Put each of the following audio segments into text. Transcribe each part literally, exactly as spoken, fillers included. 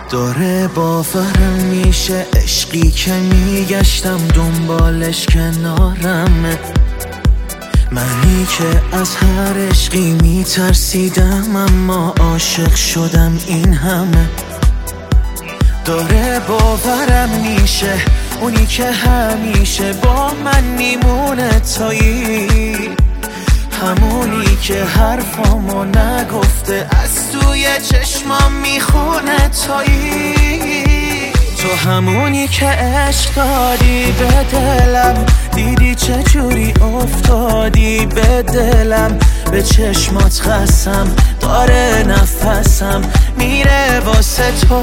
داره باورم میشه عشقی که میگشتم دنبالش کنارمه. منی که از هر عشقی میترسیدم اما عاشق شدم این همه. داره باورم میشه اونی که همیشه با من میمونه تویی، همونی که حرفامو نگفته از توی چشمام میخونه تویی. تو همونی که عشق دادی به دلم، دیدی چجوری افتادی به دلم. به چشمات قسم داره نفسم میره واسه تو.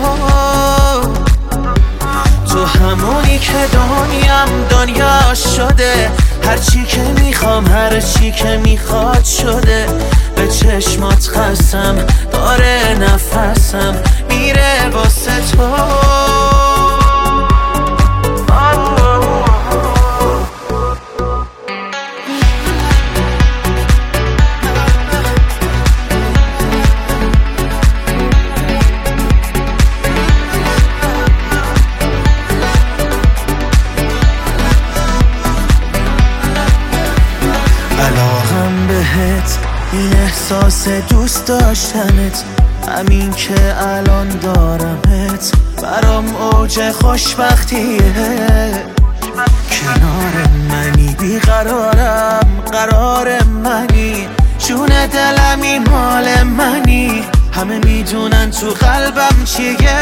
تو همونی که دنیام دنیا شده، هرچی که میخوام هرچی که میخواد شده. به چشمات قسم داره نفسم میره واسه تو. علاقم بهت این احساس دوست داشتنت، همین که الان دارمت برام اوج خوشبختیه. کنار منی بیقرارم قرار منی، جون دلمی مال منی. همه میدونن تو قلبم چیه.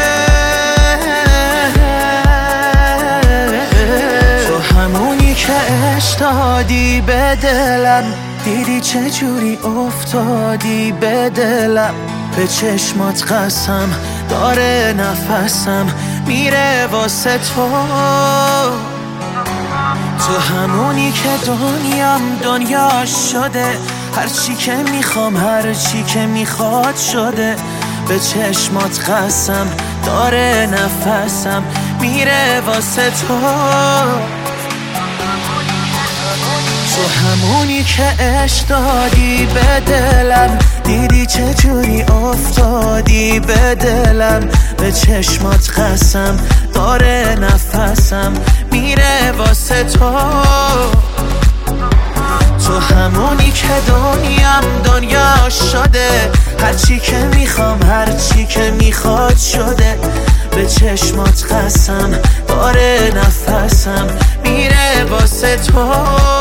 تو همونی که عشق دادی به دلم، دیدی چجوری افتادی به دلم. به چشمات قسم داره نفسم میره واسه تو. تو همونی که دنیام دنیا شده، هرچی که میخوام هرچی که میخواد شده. به چشمات قسم داره نفسم میره واسه تو. تو همونی که عشق دادی به دلم، دیدی چجوری افتادی به دلم. به چشمات قسم داره نفسم میره واسه تو. تو همونی که دنیام دنیا شده، هرچی که میخوام هرچی که میخواد شده. به چشمات قسم داره نفسم میره واسه تو.